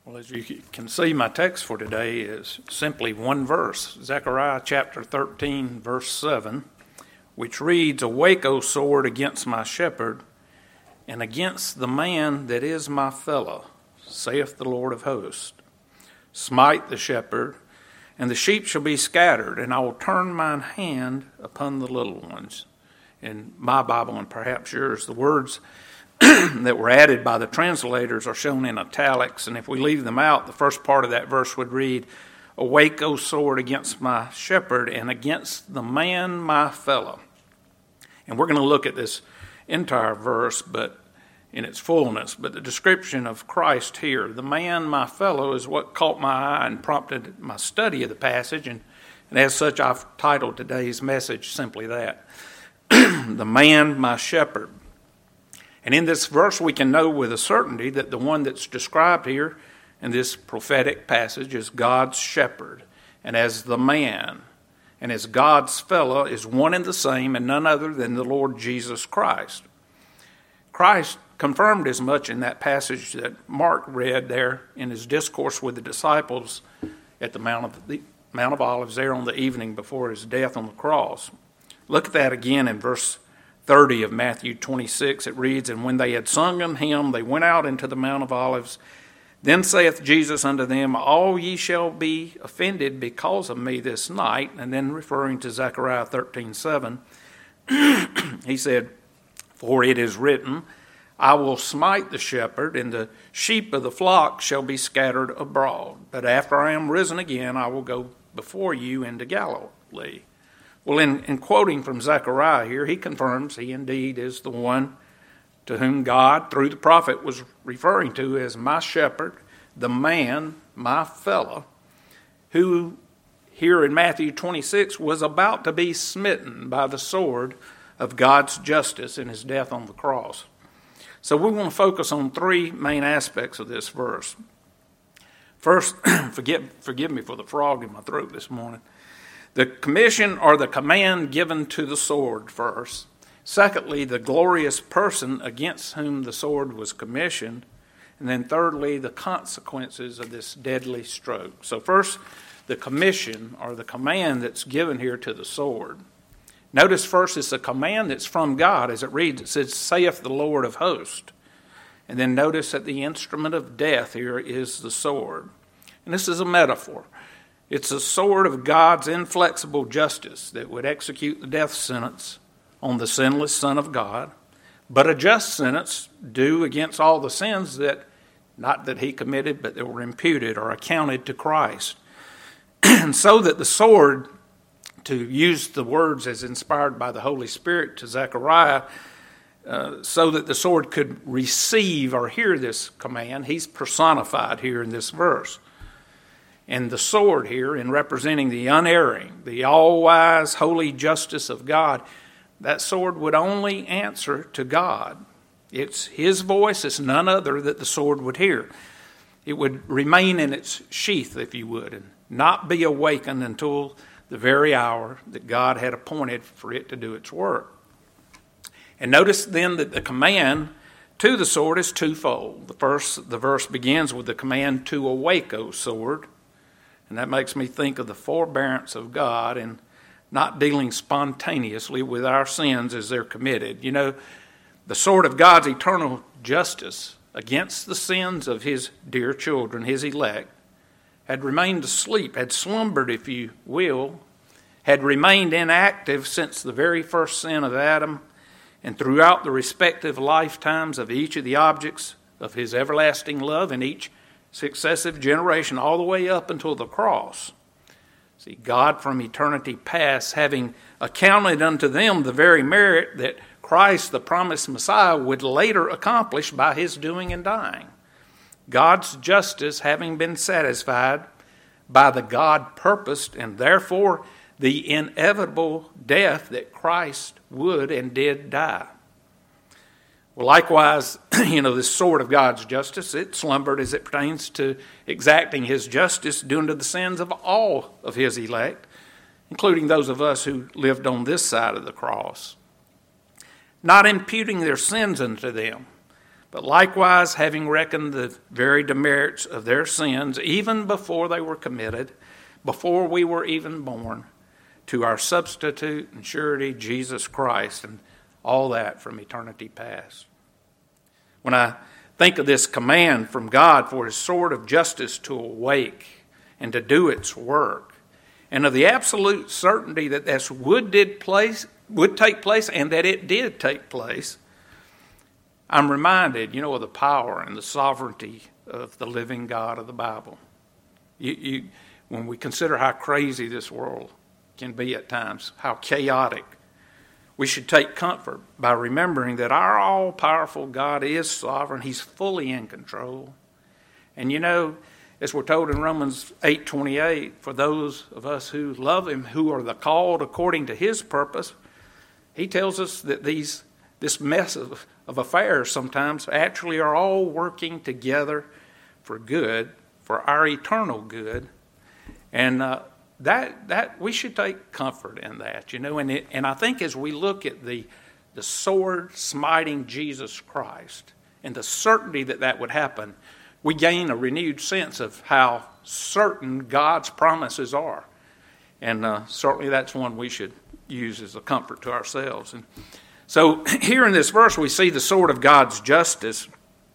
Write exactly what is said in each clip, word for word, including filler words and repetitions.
Well, as you can see, my text for today is simply one verse, Zechariah chapter thirteen, verse seven, which reads, "Awake, O sword, against my shepherd, and against the man that is my fellow, saith the Lord of hosts. Smite the shepherd, and the sheep shall be scattered, and I will turn mine hand upon the little ones." In my Bible, and perhaps yours, the words that were added by the translators are shown in italics, and if we leave them out, the first part of that verse would read, "Awake, O sword, against my shepherd, and against the man my fellow." And we're going to look at this entire verse, but in its fullness. But the description of Christ here, the man my fellow, is what caught my eye and prompted my study of the passage, and, and as such I've titled today's message simply that, "The man my shepherd." And in this verse we can know with a certainty that the one that's described here in this prophetic passage is God's shepherd, and as the man and as God's fellow is one and the same and none other than the Lord Jesus Christ. Christ confirmed as much in that passage that Mark read there in his discourse with the disciples at the Mount of, the Mount of Olives there on the evening before his death on the cross. Look at that again in verse thirty of Matthew twenty-six. It reads, "And when they had sung an hymn, they went out into the Mount of Olives. Then saith Jesus unto them, All ye shall be offended because of me this night." And then referring to Zechariah thirteen seven, he said, "For it is written, I will smite the shepherd, and the sheep of the flock shall be scattered abroad. But after I am risen again, I will go before you into Galilee." Well, in, in quoting from Zechariah here, he confirms he indeed is the one to whom God, through the prophet, was referring to as my shepherd, the man, my fellow, who here in Matthew twenty-six was about to be smitten by the sword of God's justice in his death on the cross. So we want to focus on three main aspects of this verse. First, forgive, forgive me for the frog in my throat this morning. The commission or the command given to the sword first. Secondly, the glorious person against whom the sword was commissioned. And then thirdly, the consequences of this deadly stroke. So first, the commission or the command that's given here to the sword. Notice first it's a command that's from God. As it reads, it says, "Saith the Lord of hosts." And then notice that the instrument of death here is the sword. And this is a metaphor. It's a sword of God's inflexible justice that would execute the death sentence on the sinless Son of God, but a just sentence due against all the sins that, not that he committed, but that were imputed or accounted to Christ. And so that the sword, to use the words as inspired by the Holy Spirit to Zechariah, uh, so that the sword could receive or hear this command, he's personified here in this verse. And the sword here, in representing the unerring, the all-wise, holy justice of God, that sword would only answer to God. It's his voice, it's none other that the sword would hear. It would remain in its sheath, if you would, and not be awakened until the very hour that God had appointed for it to do its work. And notice then that the command to the sword is twofold. The first, the verse begins with the command to awake, O sword. And that makes me think of the forbearance of God and not dealing spontaneously with our sins as they're committed. You know, the sword of God's eternal justice against the sins of his dear children, his elect, had remained asleep, had slumbered, if you will, had remained inactive since the very first sin of Adam and throughout the respective lifetimes of each of the objects of his everlasting love in each successive generation, all the way up until the cross. See, God from eternity past, having accounted unto them the very merit that Christ, the promised Messiah, would later accomplish by his doing and dying. God's justice having been satisfied by the God purposed and therefore the inevitable death that Christ would and did die. Well, likewise, you know, this sword of God's justice, it slumbered as it pertains to exacting his justice due to the sins of all of his elect, including those of us who lived on this side of the cross, not imputing their sins unto them, But likewise, having reckoned the very demerits of their sins, even before they were committed, before we were even born, to our substitute and surety, Jesus Christ, and all that from eternity past. When I think of this command from God for his sword of justice to awake and to do its work, and of the absolute certainty that this would did place would take place and that it did take place, I'm reminded, you know, of the power and the sovereignty of the living God of the Bible. You, you, when we consider how crazy this world can be at times, how chaotic, we should take comfort by remembering that our all-powerful God is sovereign. He's fully in control. And you know, as we're told in Romans eight twenty-eight, for those of us who love him, who are the called according to his purpose, he tells us that these this mess of, of affairs sometimes actually are all working together for good, for our eternal good. And uh, that that we should take comfort in that, you know. And it, and I think as we look at the the sword smiting Jesus Christ and the certainty that that would happen, we gain a renewed sense of how certain God's promises are. And uh, certainly that's one we should use as a comfort to ourselves. And so here in this verse we see the sword of God's justice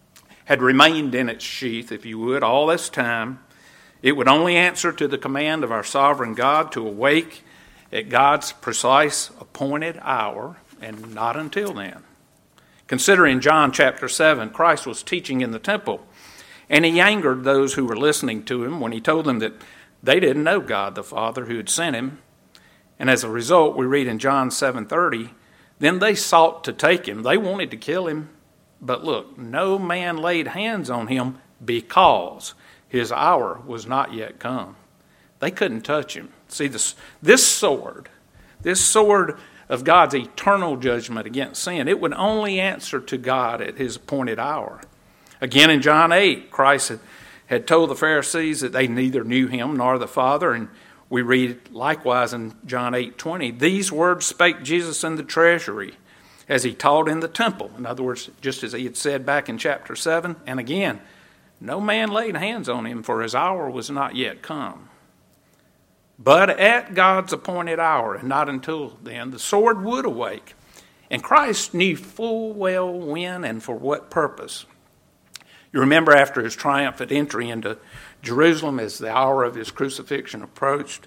had remained in its sheath, if you would, all this time. It would only answer to the command of our sovereign God to awake at God's precise appointed hour, and not until then. Consider in John chapter seven, Christ was teaching in the temple, and he angered those who were listening to him when he told them that they didn't know God the Father who had sent him. And as a result, we read in John seven thirty, then they sought to take him. They wanted to kill him. But look, no man laid hands on him because his hour was not yet come. They couldn't touch him. See, this, this sword, this sword of God's eternal judgment against sin, it would only answer to God at his appointed hour. Again in John eight, Christ had, had told the Pharisees that they neither knew him nor the Father, and we read likewise in John eight twenty, these words spake Jesus in the treasury as he taught in the temple. In other words, just as he had said back in chapter seven, and again, no man laid hands on him, for his hour was not yet come. But at God's appointed hour, and not until then, the sword would awake. And Christ knew full well when and for what purpose. You remember after his triumphant entry into Jerusalem as the hour of his crucifixion approached,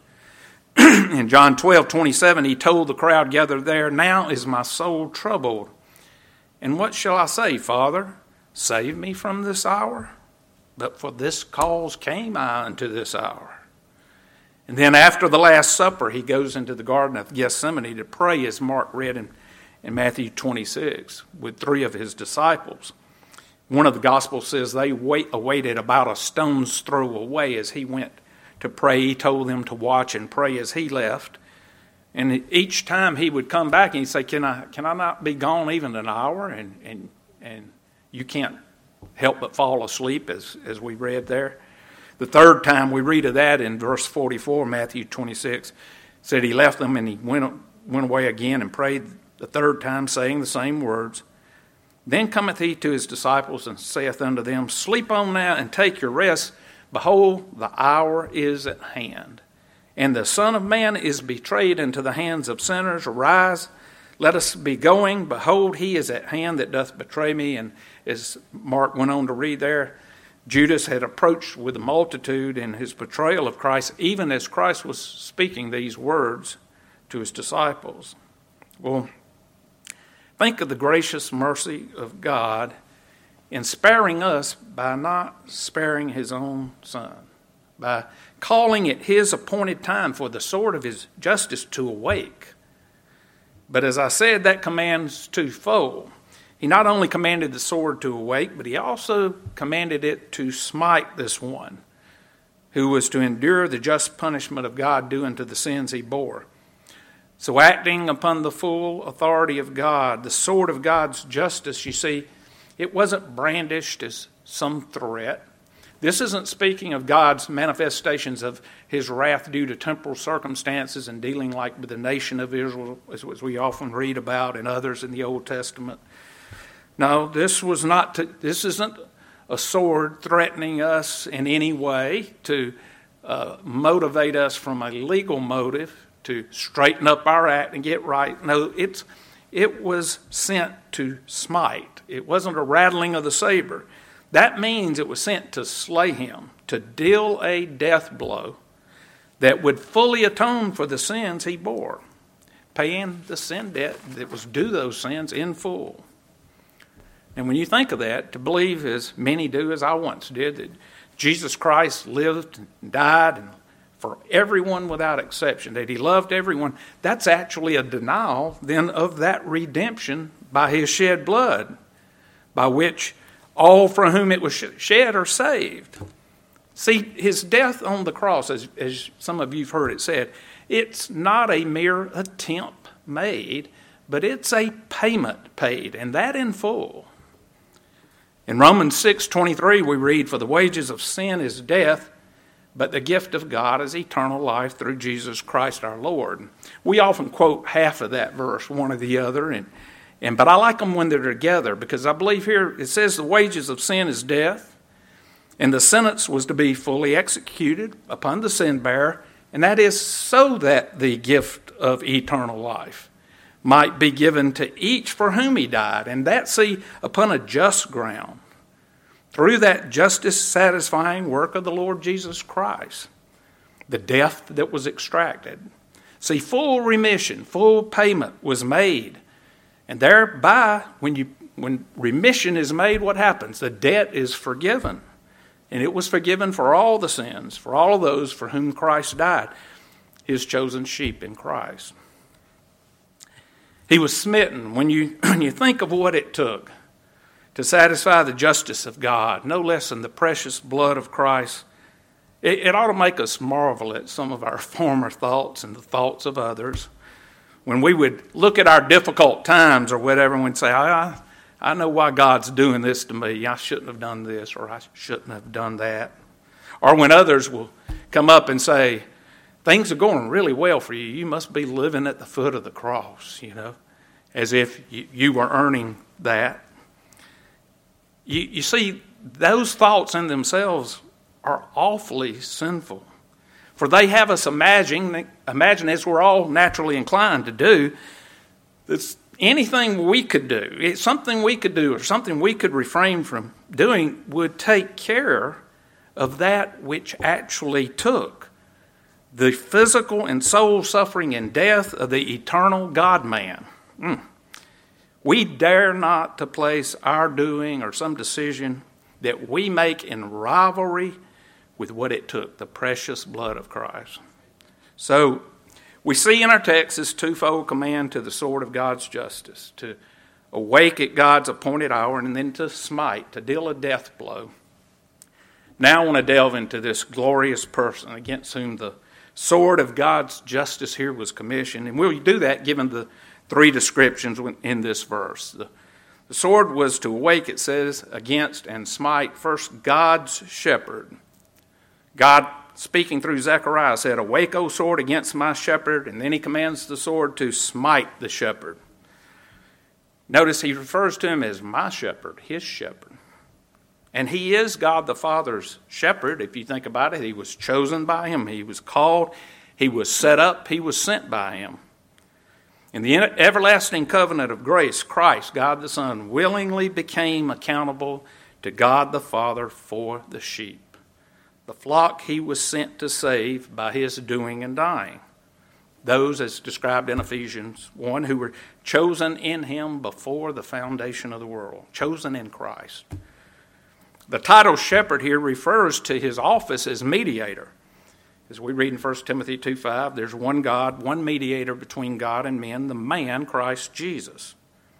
in John twelve twenty-seven, he told the crowd gathered there, now is my soul troubled. And what shall I say, Father? Save me from this hour? But for this cause came I unto this hour. And then after the Last Supper, he goes into the Garden of Gethsemane to pray, as Mark read in, in Matthew twenty-six, with three of his disciples. One of the Gospels says they wait, awaited about a stone's throw away as he went to pray. He told them to watch and pray as he left. And each time he would come back and he'd say, Can I can I not be gone even an hour? And and and you can't help but fall asleep, as, as we read there. The third time we read of that in verse forty-four, Matthew twenty-six, said he left them and he went, went away again and prayed the third time, saying the same words. Then cometh he to his disciples and saith unto them, Sleep on now and take your rest. Behold, the hour is at hand, and the Son of Man is betrayed into the hands of sinners. Arise, let us be going. Behold, he is at hand that doth betray me. And as Mark went on to read there, Judas had approached with the multitude in his betrayal of Christ, even as Christ was speaking these words to his disciples. Well, think of the gracious mercy of God in sparing us by not sparing his own Son, by calling it his appointed time for the sword of his justice to awake. But as I said, that command's twofold. He not only commanded the sword to awake, but he also commanded it to smite this one who was to endure the just punishment of God due unto the sins he bore. So acting upon the full authority of God, the sword of God's justice, you see, it wasn't brandished as some threat. This isn't speaking of God's manifestations of his wrath due to temporal circumstances and dealing like with the nation of Israel, as we often read about, and others in the Old Testament. No, this was not. To, this isn't a sword threatening us in any way to uh, motivate us from a legal motive to straighten up our act and get right. No, it's it was sent to smite. It wasn't a rattling of the saber. That means it was sent to slay him, to deal a death blow that would fully atone for the sins he bore, paying the sin debt that was due those sins in full. And when you think of that, to believe, as many do, as I once did, that Jesus Christ lived and died and for everyone without exception, that he loved everyone, that's actually a denial then of that redemption by his shed blood, by which all for whom it was shed are saved. See, his death on the cross, as, as some of you have heard it said, it's not a mere attempt made, but it's a payment paid, and that in full. In Romans six twenty-three we read, "For the wages of sin is death, but the gift of God is eternal life through Jesus Christ our Lord." We often quote half of that verse, one or the other, and, and but I like them when they're together, because I believe here it says the wages of sin is death, and the sentence was to be fully executed upon the sin bearer, and that is so that the gift of eternal life might be given to each for whom he died, and that, see, upon a just ground, through that justice-satisfying work of the Lord Jesus Christ, the death that was extracted. See, full remission, full payment was made, and thereby, when you when remission is made, what happens? The debt is forgiven, and it was forgiven for all the sins, for all of those for whom Christ died, his chosen sheep in Christ. He was smitten. When you, when you think of what it took to satisfy the justice of God, no less than the precious blood of Christ, it, it ought to make us marvel at some of our former thoughts and the thoughts of others. When we would look at our difficult times or whatever and we'd say, I, I know why God's doing this to me. I shouldn't have done this, or I shouldn't have done that. Or when others will come up and say, things are going really well for you. You must be living at the foot of the cross, you know, as if you, you were earning that. You, you see, those thoughts in themselves are awfully sinful. For they have us imagine, imagine as we're all naturally inclined to do, that anything we could do, it's something we could do or something we could refrain from doing would take care of that which actually took the physical and soul suffering and death of the eternal God-man. Mm. We dare not to place our doing or some decision that we make in rivalry with what it took, the precious blood of Christ. So we see in our text this twofold command to the sword of God's justice, to awake at God's appointed hour and then to smite, to deal a death blow. Now I want to delve into this glorious person against whom the sword of God's justice here was commissioned. And we'll do that given the three descriptions in this verse. The, the sword was to awake, it says, against and smite first God's shepherd. God, speaking through Zechariah, said, "Awake, O sword, against my shepherd." And then he commands the sword to smite the shepherd. Notice he refers to him as my shepherd, his shepherd. And he is God the Father's shepherd. If you think about it, he was chosen by him. He was called. He was set up. He was sent by him. In the everlasting covenant of grace, Christ, God the Son, willingly became accountable to God the Father for the sheep, the flock he was sent to save by his doing and dying. Those, as described in Ephesians one, who were chosen in him before the foundation of the world, chosen in Christ. The title shepherd here refers to his office as mediator. As we read in First Timothy two five, there's one God, one mediator between God and men, the man, Christ Jesus.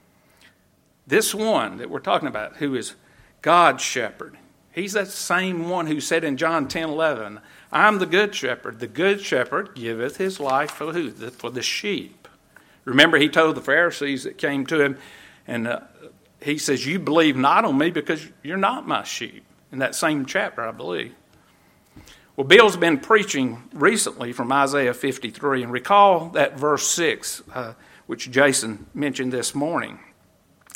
This one that we're talking about, who is God's shepherd, he's that same one who said in John ten eleven, "I'm the good shepherd. The good shepherd giveth his life for who? For the sheep." Remember, he told the Pharisees that came to him, and uh, he says, "You believe not on me because you're not my sheep." In that same chapter, I believe. Well, Bill's been preaching recently from Isaiah fifty-three, and recall that verse six, uh, which Jason mentioned this morning.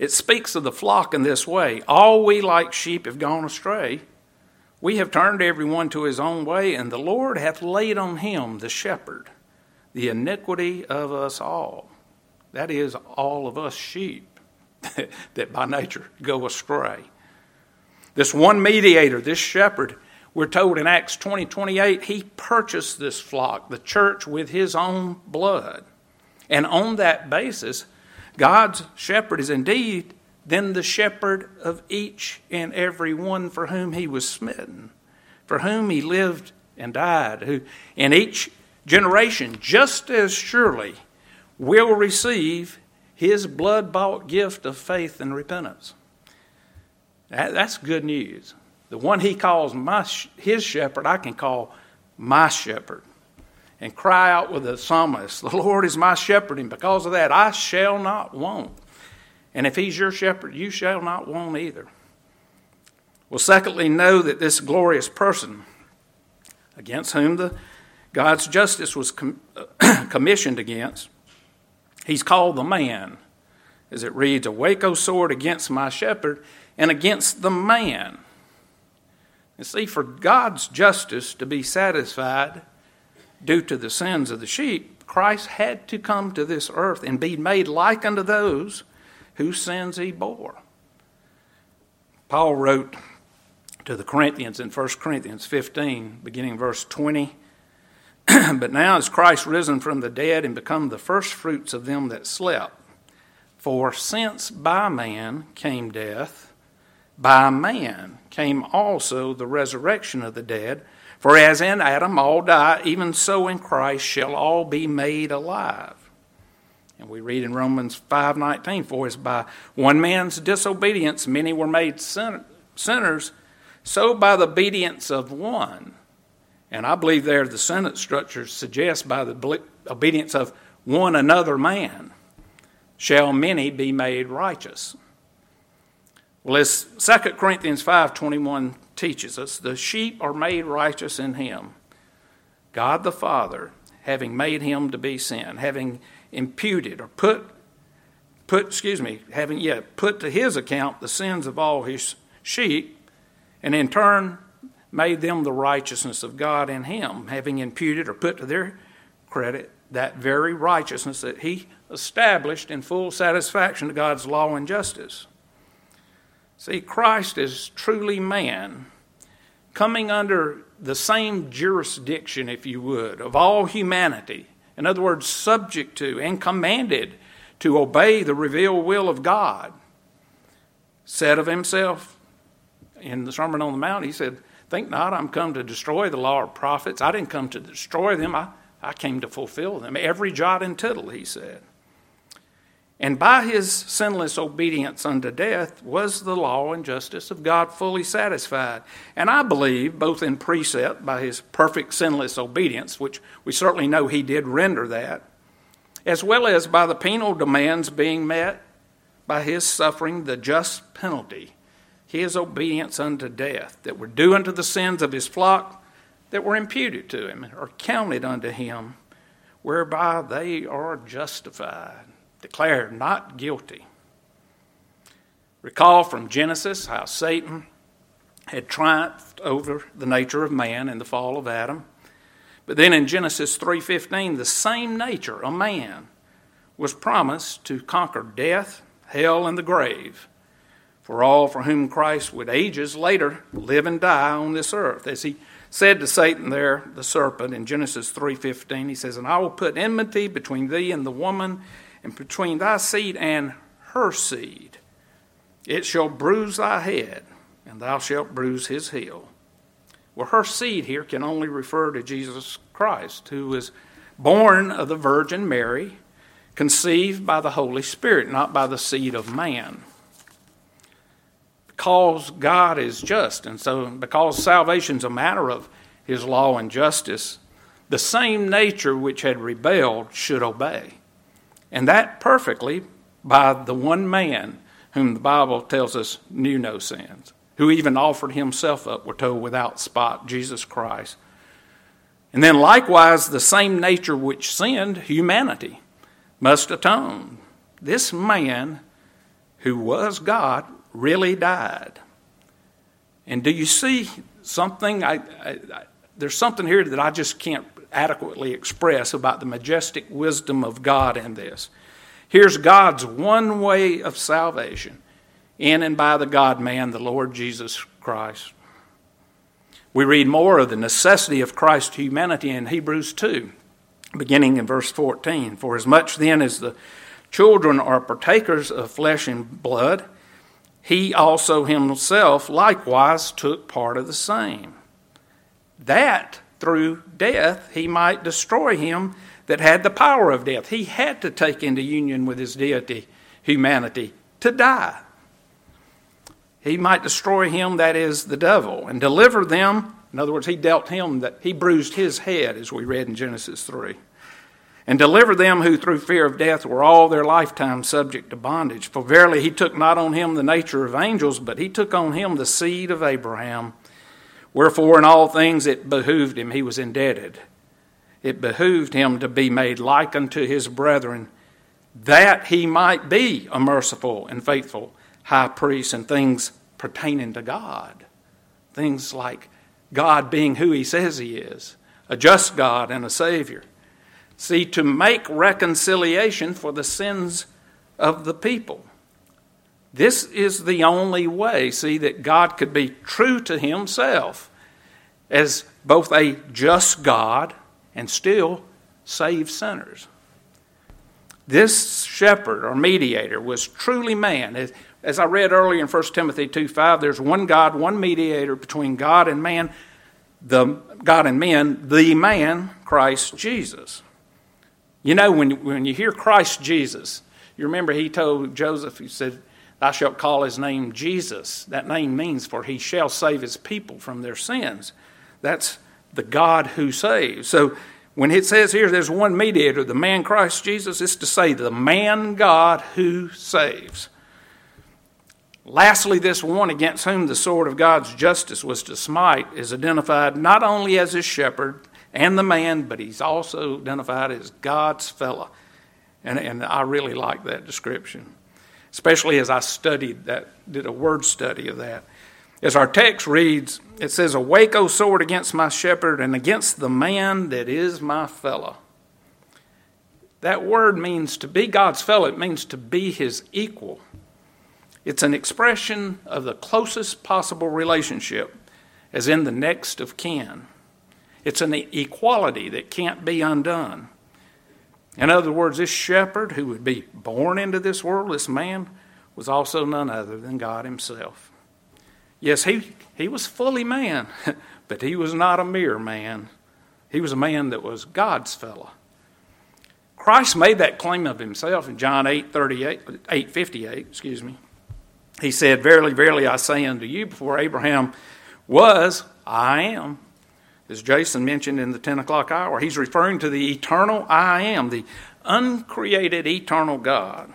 It speaks of the flock in this way. All we like sheep have gone astray. We have turned every one to his own way, and the Lord hath laid on him, the shepherd, the iniquity of us all. That is, all of us sheep that by nature go astray. This one mediator, this shepherd, we're told in Acts twenty twenty-eight, he purchased this flock, the church, with his own blood. And on that basis, God's shepherd is indeed then the shepherd of each and every one for whom he was smitten, for whom he lived and died, who in each generation just as surely will receive his blood-bought gift of faith and repentance. That, that's good news. The one he calls my, his shepherd, I can call my shepherd. And cry out with the psalmist, the Lord is my shepherd, and because of that I shall not want. And if he's your shepherd, you shall not want either. Well, secondly, know that this glorious person, against whom the God's justice was com- commissioned against, he's called the man. As it reads, awake, O sword, against my shepherd, and against the man. And see, for God's justice to be satisfied due to the sins of the sheep, Christ had to come to this earth and be made like unto those whose sins he bore. Paul wrote to the Corinthians in First Corinthians fifteen, beginning verse twenty, but now is Christ risen from the dead and become the first fruits of them that slept. For since by man came death, by man came also the resurrection of the dead. For as in Adam all die, even so in Christ shall all be made alive. And we read in Romans five nineteen, for as by one man's disobedience many were made sin- sinners, so by the obedience of one. And I believe there the sentence structure suggests by the obedience of one another man shall many be made righteous. Well, as Second Corinthians five twenty-one teaches us, the sheep are made righteous in him. God the Father, having made him to be sin, having imputed or put, put, excuse me, having yet put to his account the sins of all his sheep, and in turn made them the righteousness of God in him, having imputed or put to their credit that very righteousness that he established in full satisfaction to God's law and justice. See, Christ is truly man, coming under the same jurisdiction, if you would, of all humanity. In other words, subject to and commanded to obey the revealed will of God. Said of himself in the Sermon on the Mount, he said, think not I'm come to destroy the law or prophets. I didn't come to destroy them. I, I came to fulfill them. Every jot and tittle, he said. And by his sinless obedience unto death was the law and justice of God fully satisfied. And I believe, both in precept by his perfect sinless obedience, which we certainly know he did render that, as well as by the penal demands being met by his suffering the just penalty, his obedience unto death, that were due unto the sins of his flock that were imputed to him or counted unto him, whereby they are justified, declared not guilty. Recall from Genesis how Satan had triumphed over the nature of man in the fall of Adam. But then in Genesis three fifteen, the same nature, a man, was promised to conquer death, hell, and the grave for all for whom Christ would ages later live and die on this earth. As he said to Satan there, the serpent, in Genesis three fifteen, he says, and I will put enmity between thee and the woman, and between thy seed and her seed. It shall bruise thy head, and thou shalt bruise his heel. Well, her seed here can only refer to Jesus Christ, who was born of the Virgin Mary, conceived by the Holy Spirit, not by the seed of man. Because God is just, and so because salvation is a matter of his law and justice, the same nature which had rebelled should obey. And that perfectly by the one man whom the Bible tells us knew no sins, who even offered himself up, we're told, without spot, Jesus Christ. And then likewise, the same nature which sinned, humanity, must atone. This man who was God, really died. And do you see something? I, I, I, there's something here that I just can't adequately express about the majestic wisdom of God in this. Here's God's one way of salvation, in and by the God-man, the Lord Jesus Christ. We read more of the necessity of Christ's humanity in Hebrews two, beginning in verse fourteen. For as much then as the children are partakers of flesh and blood, he also himself likewise took part of the same, that through death he might destroy him that had the power of death. He had to take into union with his deity, humanity, to die. He might destroy him, that is, the devil, and deliver them. In other words, he dealt him, that he bruised his head, as we read in Genesis three. And deliver them who through fear of death were all their lifetime subject to bondage. For verily he took not on him the nature of angels, but he took on him the seed of Abraham. Wherefore in all things it behooved him, he was indebted. It behooved him to be made like unto his brethren, that he might be a merciful and faithful high priest in things pertaining to God. Things like God being who he says he is, a just God and a Savior. See, to make reconciliation for the sins of the people. This is the only way, see, that God could be true to himself as both a just God and still save sinners. This shepherd or mediator was truly man. As, as I read earlier in First Timothy two five, there's one God, one mediator between God and man, the God and men, the man, Christ Jesus. You know, when, when you hear Christ Jesus, you remember he told Joseph, he said, thou shalt call his name Jesus. That name means for he shall save his people from their sins. That's the God who saves. So when it says here there's one mediator, the man Christ Jesus, it's to say the man God who saves. Lastly, this one against whom the sword of God's justice was to smite is identified not only as his shepherd and the man, but he's also identified as God's fellow. And, and I really like that description, especially as I studied that, did a word study of that. As our text reads, it says, awake, O sword, against my shepherd and against the man that is my fellow. That word means to be God's fellow. It means to be his equal. It's an expression of the closest possible relationship, as in the next of kin. It's an equality that can't be undone. In other words, this shepherd who would be born into this world, this man, was also none other than God himself. Yes, he, he was fully man, but he was not a mere man. He was a man that was God's fellow. Christ made that claim of himself in John eight thirty-eight, eight fifty-eight, excuse me. He said, verily, verily, I say unto you, before Abraham was, I am. As Jason mentioned in the ten o'clock hour, he's referring to the eternal I am, the uncreated eternal God.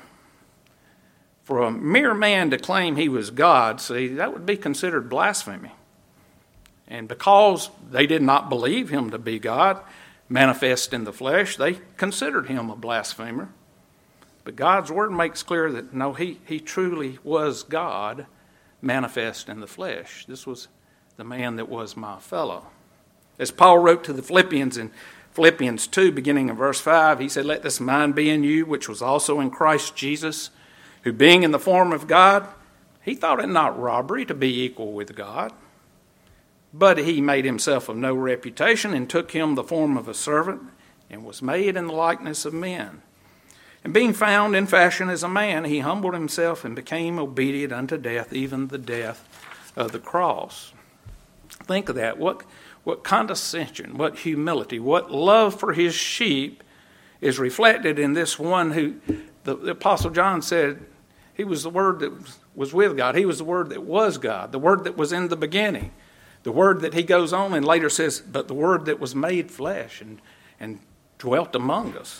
For a mere man to claim he was God, see, that would be considered blasphemy. And because they did not believe him to be God, manifest in the flesh, they considered him a blasphemer. But God's word makes clear that, no, he, he truly was God, manifest in the flesh. This was the man that was my fellow. As Paul wrote to the Philippians in Philippians two, beginning in verse five, he said, let this mind be in you, which was also in Christ Jesus, who being in the form of God, he thought it not robbery to be equal with God. But he made himself of no reputation and took him the form of a servant and was made in the likeness of men. And being found in fashion as a man, he humbled himself and became obedient unto death, even the death of the cross. Think of that. What, what condescension, what humility, what love for his sheep is reflected in this one who, the, the Apostle John said, he was the Word that was with God. He was the Word that was God, the Word that was in the beginning. The Word that he goes on and later says, but the Word that was made flesh and, and dwelt among us.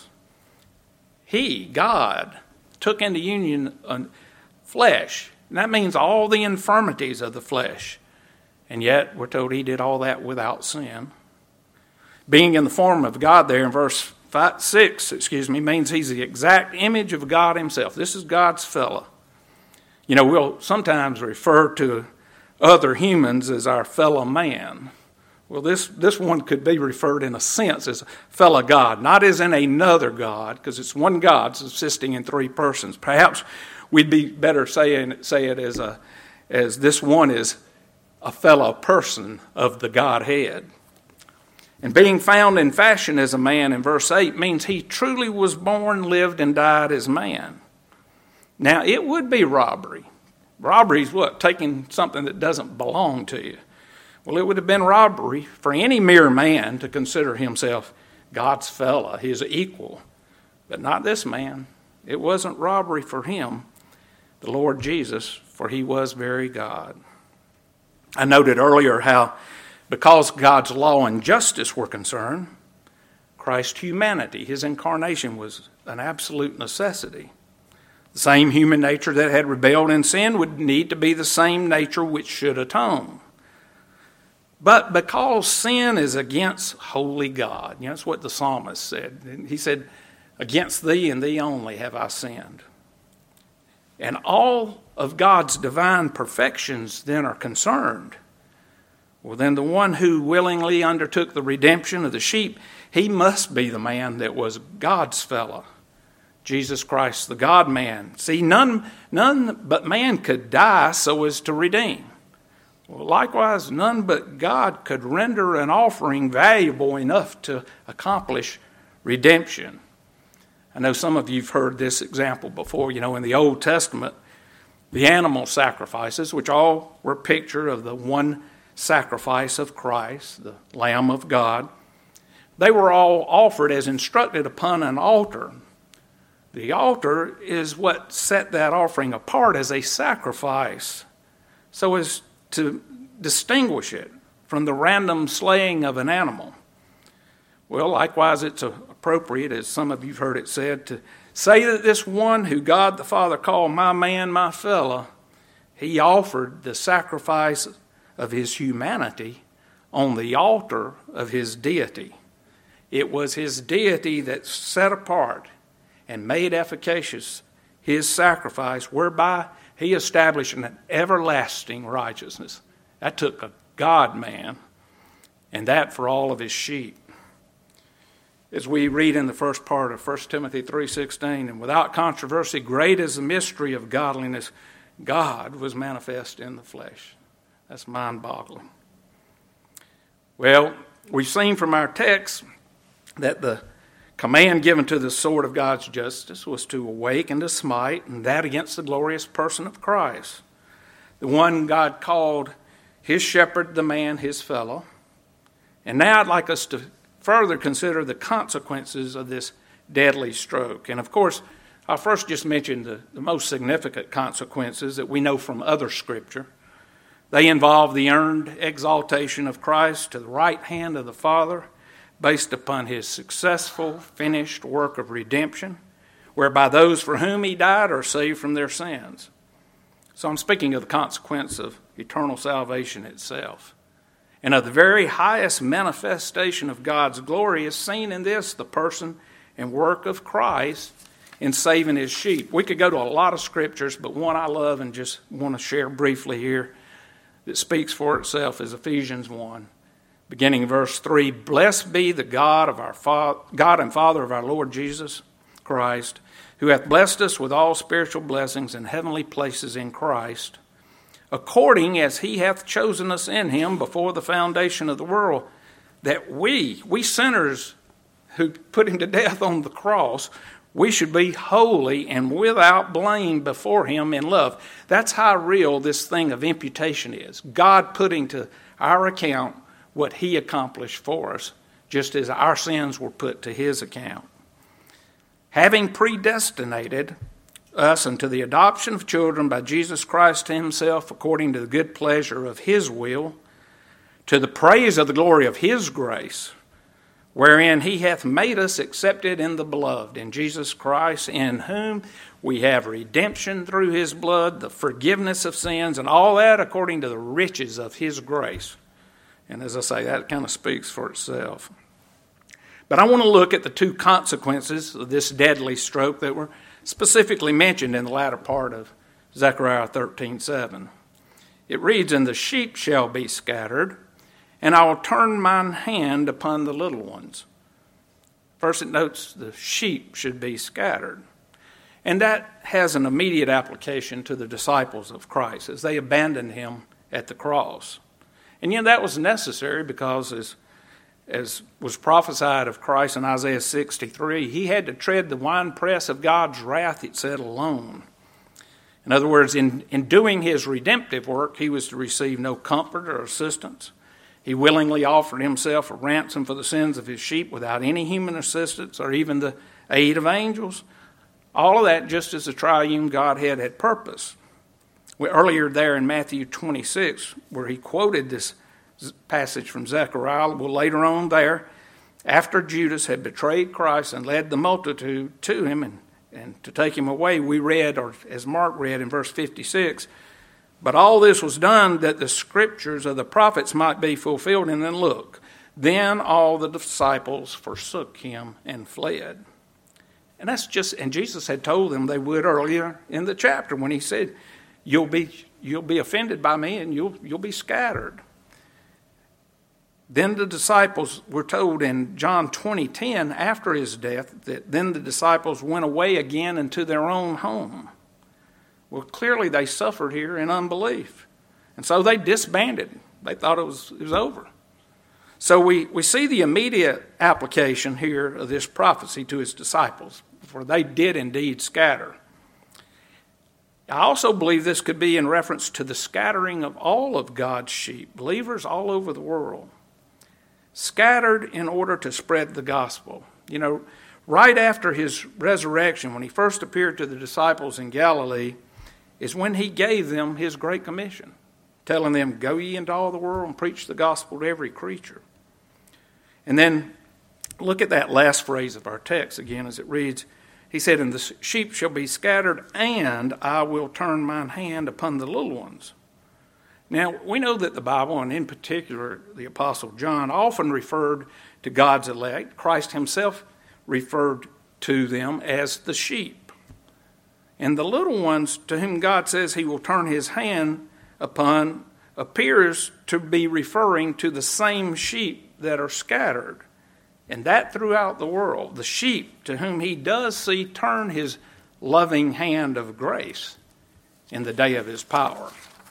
He, God, took into union uh, flesh. And that means all the infirmities of the flesh. And yet, we're told he did all that without sin. Being in the form of God there in verse five, six, excuse me, means he's the exact image of God himself. This is God's fellow. You know, we'll sometimes refer to other humans as our fellow man. Well, this, this one could be referred in a sense as fellow God, not as in another God, because it's one God subsisting in three persons. Perhaps we'd be better saying say it as a as this one is a fellow person of the Godhead. And being found in fashion as a man in verse eight means he truly was born, lived, and died as man. Now, it would be robbery. Robbery is what? Taking something that doesn't belong to you. Well, it would have been robbery for any mere man to consider himself God's fellow, his equal. But not this man. It wasn't robbery for him, the Lord Jesus, for he was very God. I noted earlier how, because God's law and justice were concerned, Christ's humanity, his incarnation, was an absolute necessity. The same human nature that had rebelled in sin would need to be the same nature which should atone. But because sin is against holy God, you know, that's what the psalmist said. He said, against thee and thee only have I sinned. And all of God's divine perfections then are concerned. Well, then the one who willingly undertook the redemption of the sheep, he must be the man that was God's fellow. Jesus Christ, the God-man. See, none, none but man could die so as to redeem. Well, likewise, none but God could render an offering valuable enough to accomplish redemption. I know some of you have heard this example before. You know, in the Old Testament, the animal sacrifices, which all were a picture of the one sacrifice of Christ, the Lamb of God, they were all offered as instructed upon an altar. The altar is what set that offering apart as a sacrifice, so as to distinguish it from the random slaying of an animal. Well, likewise, it's appropriate, as some of you have heard it said, to say that this one who God the Father called my man, my fellow, he offered the sacrifice of his humanity on the altar of his deity. It was his deity that set apart and made efficacious his sacrifice, whereby he established an everlasting righteousness. That took a God-man, and that for all of his sheep. As we read in the first part of First Timothy three sixteen, and without controversy, great is the mystery of godliness. God was manifest in the flesh. That's mind-boggling. Well, we've seen from our text that the command given to the sword of God's justice was to awake and to smite, and that against the glorious person of Christ, the one God called his shepherd, the man, his fellow. And now I'd like us to further consider the consequences of this deadly stroke. And of course, I'll first just mention the, the most significant consequences that we know from other Scripture. They involve the earned exaltation of Christ to the right hand of the Father, based upon his successful, finished work of redemption, whereby those for whom he died are saved from their sins. So I'm speaking of the consequence of eternal salvation itself. And of the very highest manifestation of God's glory is seen in this, the person and work of Christ in saving his sheep. We could go to a lot of scriptures, but one I love and just want to share briefly here that speaks for itself is Ephesians one. Beginning in verse three, blessed be the God of our Father, God and Father of our Lord Jesus Christ, who hath blessed us with all spiritual blessings in heavenly places in Christ, according as he hath chosen us in him before the foundation of the world, that we, we sinners who put him to death on the cross, we should be holy and without blame before him in love. That's how real this thing of imputation is. God putting to our account what he accomplished for us, just as our sins were put to his account. Having predestinated us unto the adoption of children by Jesus Christ himself, according to the good pleasure of his will, to the praise of the glory of his grace, wherein he hath made us accepted in the beloved, in Jesus Christ, in whom we have redemption through his blood, the forgiveness of sins, and all that according to the riches of his grace. And as I say, that kind of speaks for itself. But I want to look at the two consequences of this deadly stroke that were specifically mentioned in the latter part of Zechariah thirteen seven. It reads, "And the sheep shall be scattered, and I will turn mine hand upon the little ones." First it notes the sheep should be scattered. And that has an immediate application to the disciples of Christ as they abandoned him at the cross. And you know, that was necessary because as, as was prophesied of Christ in Isaiah sixty-three, he had to tread the winepress of God's wrath, it said, alone. In other words, in, in doing his redemptive work, he was to receive no comfort or assistance. He willingly offered himself a ransom for the sins of his sheep without any human assistance or even the aid of angels. All of that just as the triune Godhead had purpose. We, earlier there in Matthew twenty-six, where he quoted this passage from Zechariah, well, later on there, after Judas had betrayed Christ and led the multitude to him and, and to take him away, we read, or as Mark read in verse fifty-six, "But all this was done that the scriptures of the prophets might be fulfilled." And then look, "Then all the disciples forsook him and fled." And that's just, and Jesus had told them they would earlier in the chapter when he said, You'll be you'll be offended by me and you'll you'll be scattered. Then the disciples were told in John twenty ten, after his death, that then the disciples went away again into their own home. Well, clearly they suffered here in unbelief. And so they disbanded. They thought it was it was over. So we, we see the immediate application here of this prophecy to his disciples, for they did indeed scatter. I also believe this could be in reference to the scattering of all of God's sheep, believers all over the world, scattered in order to spread the gospel. You know, right after his resurrection, when he first appeared to the disciples in Galilee, is when he gave them his great commission, telling them, "Go ye into all the world and preach the gospel to every creature." And then look at that last phrase of our text again as it reads. He said, "And the sheep shall be scattered, and I will turn mine hand upon the little ones." Now, we know that the Bible, and in particular the Apostle John, often referred to God's elect. Christ himself referred to them as the sheep. And the little ones to whom God says he will turn his hand upon appears to be referring to the same sheep that are scattered, and that throughout the world. The sheep to whom he does see turn his loving hand of grace in the day of his power.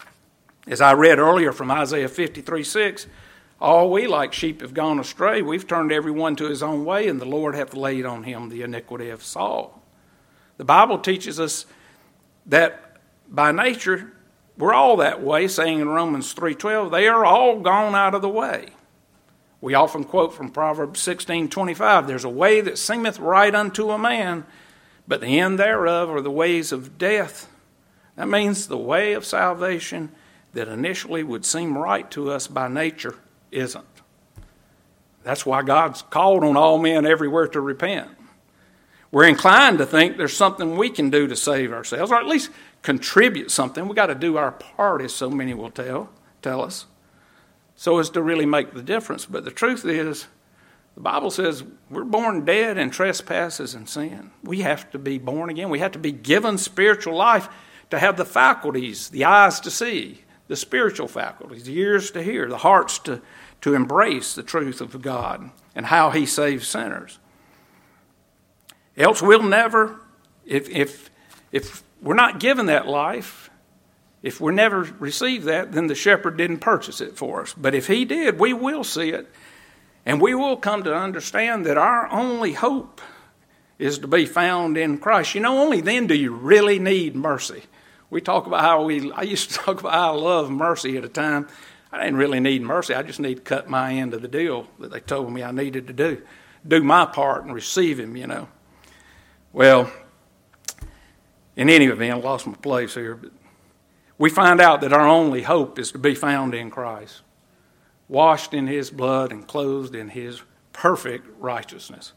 As I read earlier from Isaiah fifty-three six, "All we like sheep have gone astray. We've turned everyone to his own way, and the Lord hath laid on him the iniquity of us all." The Bible teaches us that by nature, we're all that way, saying in Romans three twelve, "They are all gone out of the way." We often quote from Proverbs sixteen twenty-five, "There's a way that seemeth right unto a man, but the end thereof are the ways of death." That means the way of salvation that initially would seem right to us by nature isn't. That's why God's called on all men everywhere to repent. We're inclined to think there's something we can do to save ourselves, or at least contribute something. We've got to do our part, as so many will tell, tell us, so as to really make the difference. But the truth is, the Bible says we're born dead in trespasses and sin. We have to be born again. We have to be given spiritual life to have the faculties, the eyes to see, the spiritual faculties, the ears to hear, the hearts to, to embrace the truth of God and how he saves sinners. Else we'll never, if if if we're not given that life, if we never receive that, then the shepherd didn't purchase it for us. But if he did, we will see it, and we will come to understand that our only hope is to be found in Christ. You know, only then do you really need mercy. We talk about how we, I used to talk about how I love mercy at a time. I didn't really need mercy. I just need to cut my end of the deal that they told me I needed to do. Do my part and receive him, you know. Well, in any event, I lost my place here. But we find out that our only hope is to be found in Christ, washed in his blood and clothed in his perfect righteousness.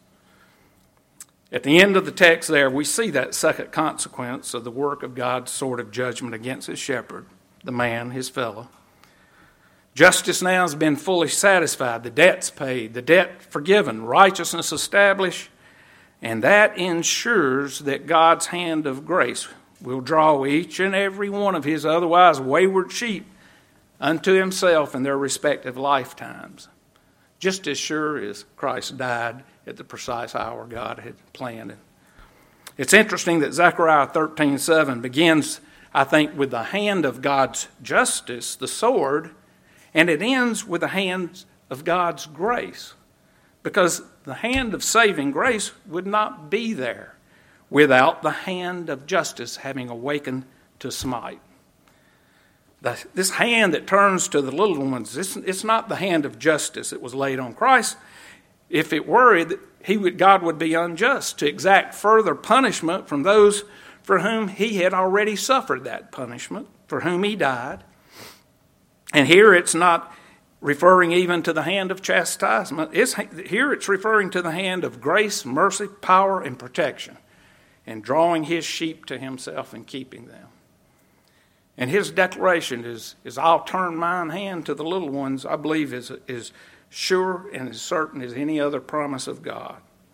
At the end of the text there, we see that second consequence of the work of God's sword of judgment against his shepherd, the man, his fellow. Justice now has been fully satisfied. The debt's paid, the debt forgiven, righteousness established, and that ensures that God's hand of grace will draw each and every one of his otherwise wayward sheep unto himself in their respective lifetimes, just as sure as Christ died at the precise hour God had planned. It's interesting that Zechariah thirteen seven begins, I think, with the hand of God's justice, the sword, and it ends with the hand of God's grace, because the hand of saving grace would not be there without the hand of justice having awakened to smite. The, this hand that turns to the little ones, it's, it's not the hand of justice that was laid on Christ. If it were, he would, God would be unjust to exact further punishment from those for whom he had already suffered that punishment, for whom he died. And here it's not referring even to the hand of chastisement. It's, here it's referring to the hand of grace, mercy, power, and protection, and drawing his sheep to himself and keeping them. And his declaration is, is I'll turn mine hand to the little ones, I believe is, is sure and as certain as any other promise of God.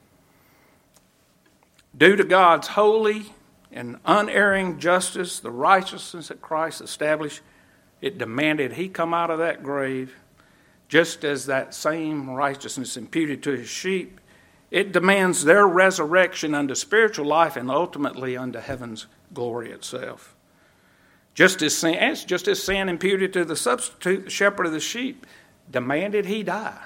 Due to God's holy and unerring justice, the righteousness that Christ established, it demanded he come out of that grave, just as that same righteousness imputed to his sheep. It demands their resurrection unto spiritual life and ultimately unto heaven's glory itself. Just as sin, just as sin imputed to the substitute, the shepherd of the sheep, demanded he die.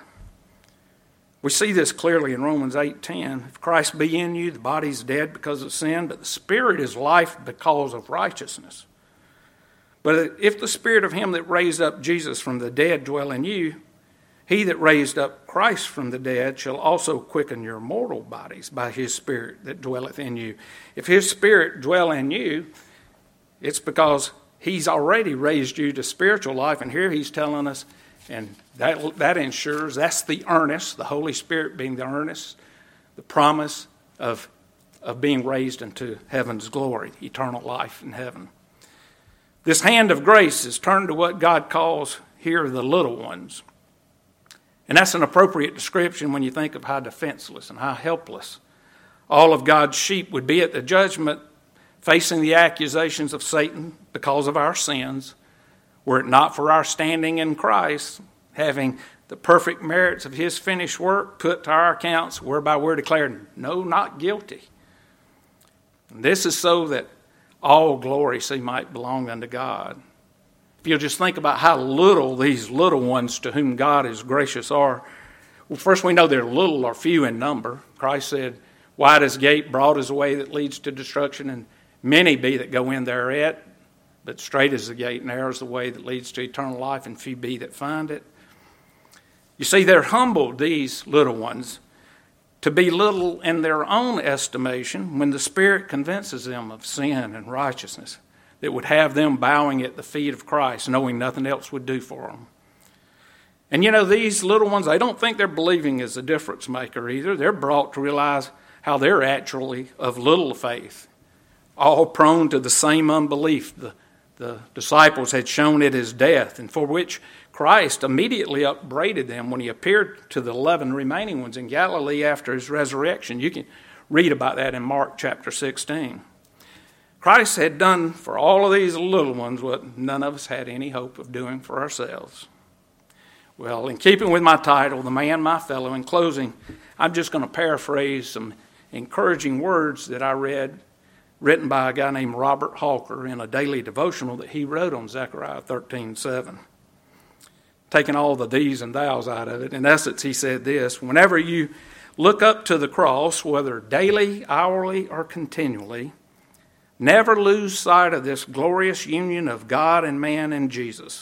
We see this clearly in Romans eight ten. If Christ be in you, the body is dead because of sin, but the spirit is life because of righteousness. But if the spirit of him that raised up Jesus from the dead dwell in you, he that raised up Christ from the dead shall also quicken your mortal bodies by his spirit that dwelleth in you. If his spirit dwell in you, it's because he's already raised you to spiritual life. And here he's telling us, and that, that ensures, that's the earnest, the Holy Spirit being the earnest, the promise of, of being raised into heaven's glory, eternal life in heaven. This hand of grace is turned to what God calls here the little ones. And that's an appropriate description when you think of how defenseless and how helpless all of God's sheep would be at the judgment, facing the accusations of Satan because of our sins, were it not for our standing in Christ, having the perfect merits of his finished work put to our accounts, whereby we're declared, no, not guilty. And this is so that all glory, see, might belong unto God. If you'll just think about how little these little ones to whom God is gracious are. Well, first we know they're little or few in number. Christ said, wide is the gate, broad is the way that leads to destruction, and many be that go in thereat. But straight is the gate, narrow is the way that leads to eternal life, and few be that find it. You see, they're humbled, these little ones, to be little in their own estimation when the Spirit convinces them of sin and righteousness that would have them bowing at the feet of Christ, knowing nothing else would do for them. And you know, these little ones, they don't think their believing is a difference maker either. They're brought to realize how they're actually of little faith, all prone to the same unbelief the, the disciples had shown at his death, and for which Christ immediately upbraided them when he appeared to the eleven remaining ones in Galilee after his resurrection. You can read about that in Mark chapter sixteen. Christ had done for all of these little ones what none of us had any hope of doing for ourselves. Well, in keeping with my title, The Man, My Fellow, in closing, I'm just going to paraphrase some encouraging words that I read, written by a guy named Robert Hawker in a daily devotional that he wrote on Zechariah thirteen seven. Taking all the these and thous out of it. In essence, he said this: whenever you look up to the cross, whether daily, hourly, or continually, never lose sight of this glorious union of God and man in Jesus.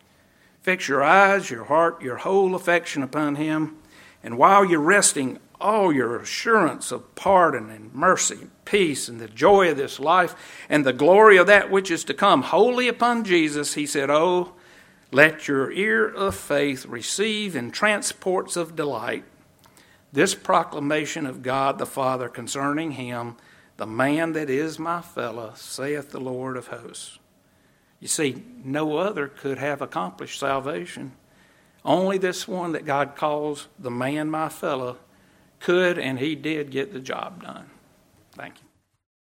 Fix your eyes, your heart, your whole affection upon him, and while you're resting all your assurance of pardon and mercy, peace, and the joy of this life, and the glory of that which is to come wholly upon Jesus, he said, oh, let your ear of faith receive in transports of delight this proclamation of God the Father concerning him, the man that is my fellow, saith the Lord of hosts. You see, no other could have accomplished salvation. Only this one that God calls the man, my fellow, could, and he did get the job done. Thank you.